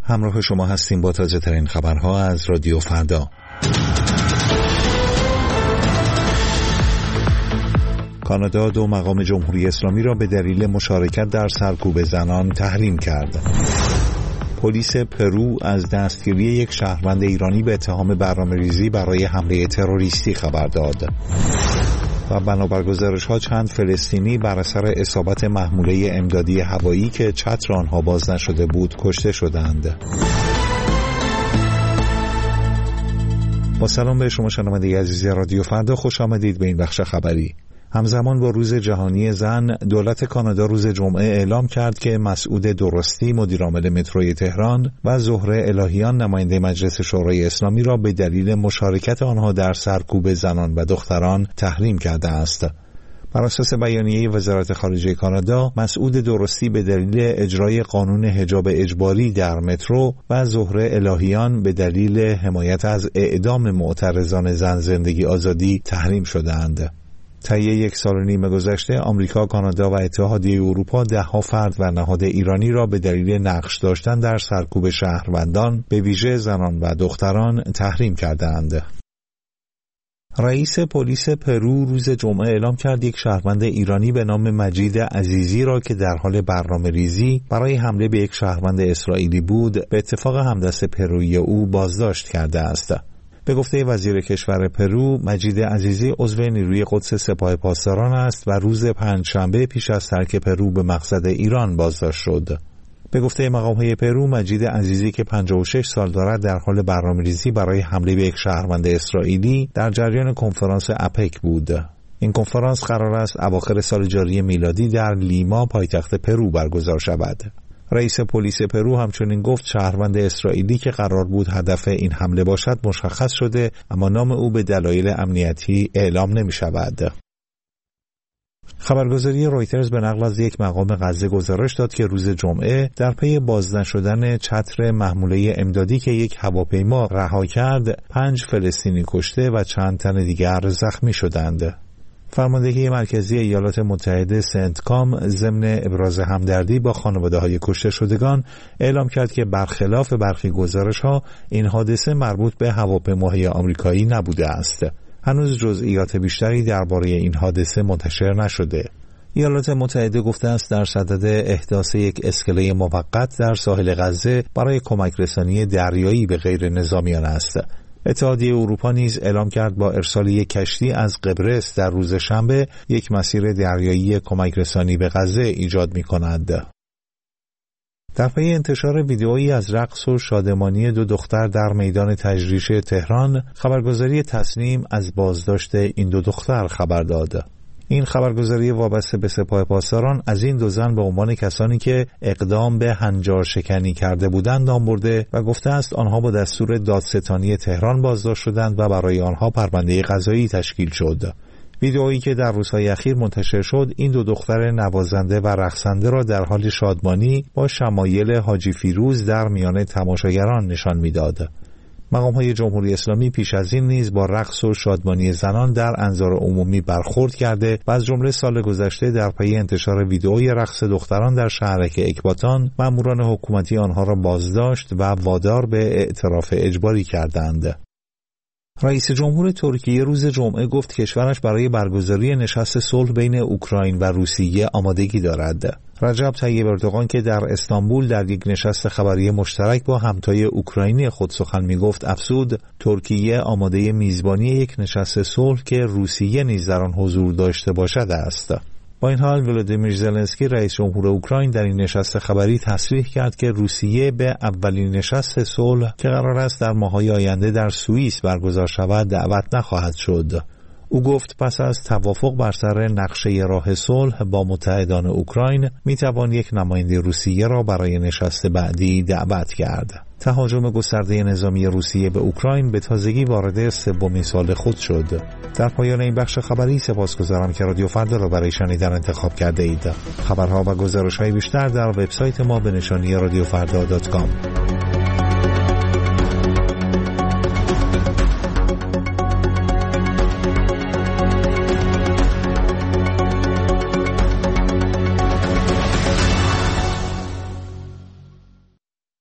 همراه شما هستیم با تازه ترین خبرها از رادیو فردا. کانادا 2 مقام جمهوری اسلامی را به دلیل مشارکت در سرکوب زنان تحریم کرد. پلیس پرو از دستگیری یک شهروند ایرانی به اتهام برنامه‌ریزی برای حمله تروریستی خبر داد. و بنابر گزارش‌ها چند فلسطینی بر اثر اصابت محموله امدادی هوایی که چتر آنها باز نشده بود کشته شدند. با سلام به شما شنونده عزیز رادیو فردا، خوش آمدید به این بخش خبری. همزمان با روز جهانی زن، دولت کانادا روز جمعه اعلام کرد که مسعود درستی مدیرعامل متروی تهران و زهره الهیان نماینده مجلس شورای اسلامی را به دلیل مشارکت آنها در سرکوب زنان و دختران تحریم کرده است. بر اساس بیانیه وزارت خارجه کانادا، مسعود درستی به دلیل اجرای قانون حجاب اجباری در مترو و زهره الهیان به دلیل حمایت از اعدام معترضان زن زندگی آزادی تحریم شده‌اند. طی 1.5 سال گذشته، آمریکا، کانادا و اتحادیه اروپا ده‌ها فرد و نهاد ایرانی را به دلیل نقش داشتن در سرکوب شهروندان، به ویژه زنان و دختران، تحریم کردند. رئیس پلیس پرو روز جمعه اعلام کرد یک شهروند ایرانی به نام مجید عزیزی را که در حال برنامه‌ریزی برای حمله به یک شهروند اسرائیلی بود، به اتفاق همدست پرویی او بازداشت کرده است. به گفته وزیر کشور پرو، مجید عزیزی عضو نیروی قدس سپاه پاسداران است و روز پنجشنبه پیش از ترک پرو به مقصد ایران بازداشت شد. به گفته مقام‌های پرو، مجید عزیزی که 56 سال دارد در حال برنامه‌ریزی برای حمله به یک شهروند اسرائیلی در جریان کنفرانس اپک بود. این کنفرانس قرار است اواخر سال جاری میلادی در لیما، پایتخت پرو برگزار شود. رئیس پلیس پرو همچنین گفت شهروند اسرائیلی که قرار بود هدف این حمله باشد مشخص شده، اما نام او به دلایل امنیتی اعلام نمی شود. خبرگزاری رویترز به نقل از یک مقام غزه گزارش داد که روز جمعه در پی باز نشدن چتر محموله امدادی که یک هواپیما رها کرد، 5 فلسطینی کشته و چند تن دیگر زخمی شدند. فرماندهی مرکزی ایالات متحده سنتکام ضمن ابراز همدردی با خانواده‌های کشته شدگان اعلام کرد که برخلاف برخی گزارش‌ها این حادثه مربوط به هواپیماهای آمریکایی نبوده است. هنوز جزئیات بیشتری درباره این حادثه منتشر نشده. ایالات متحده گفته است در صدد احداث یک اسکله موقت در ساحل غزه برای کمک رسانی دریایی به غیر نظامیان است. اتحادیه اروپا نیز اعلام کرد با ارسال یک کشتی از قبرس در روز شنبه یک مسیر دریایی کمک رسانی به غزه ایجاد می‌کند. در پی انتشار ویدئویی از رقص و شادمانی 2 دختر در میدان تجریش تهران، خبرگزاری تسنیم از بازداشت این 2 دختر خبر داد. این خبرگزاری وابسته به سپاه پاسداران از این 2 زن به عنوان کسانی که اقدام به هنجار شکنی کرده بودند نام برده و گفته است آنها با دستور دادستانی تهران بازداشت شدند و برای آنها پرونده قضایی تشکیل شد. ویدئویی که در روزهای اخیر منتشر شد، این 2 دختر نوازنده و رقصنده را در حال شادمانی با شمایل حاجی فیروز در میان تماشاگران نشان می‌داد. مقام‌های جمهوری اسلامی پیش از این نیز با رقص و شادمانی زنان در انظار عمومی برخورد کرده و از جمله سال گذشته در پی انتشار ویدئوی رقص دختران در شهرک اکباتان، ماموران حکومتی آنها را بازداشت و وادار به اعتراف اجباری کردند. رئیس جمهور ترکیه روز جمعه گفت کشورش برای برگزاری نشست صلح بین اوکراین و روسیه آمادگی دارد. رجب طیب اردوغان که در استانبول در یک نشست خبری مشترک با همتای اوکراینی خود سخن می‌گفت افزود ترکیه آماده میزبانی یک نشست صلح که روسیه نیز در آن حضور داشته باشد است. با این حال ولادیمیر زلنسکی رئیس جمهور اوکراین در این نشست خبری تصریح کرد که روسیه به اولین نشست صلح که قرار است در ماه‌های آینده در سوئیس برگزار شود دعوت نخواهد شد. او گفت پس از توافق بر سر نقشه راه صلح با متحدان اوکراین میتوان یک نماینده روسیه را برای نشست بعدی دعوت کرد. تهاجم گسترده نظامی روسیه به اوکراین به تازگی وارد 3مین سال خود شد. در پایان این بخش خبری سپاسگزارم که رادیو فردا را برای شنیدن انتخاب کرده اید. خبرها و گزارش‌های بیشتر در وبسایت ما به نشانی radiofrda.com.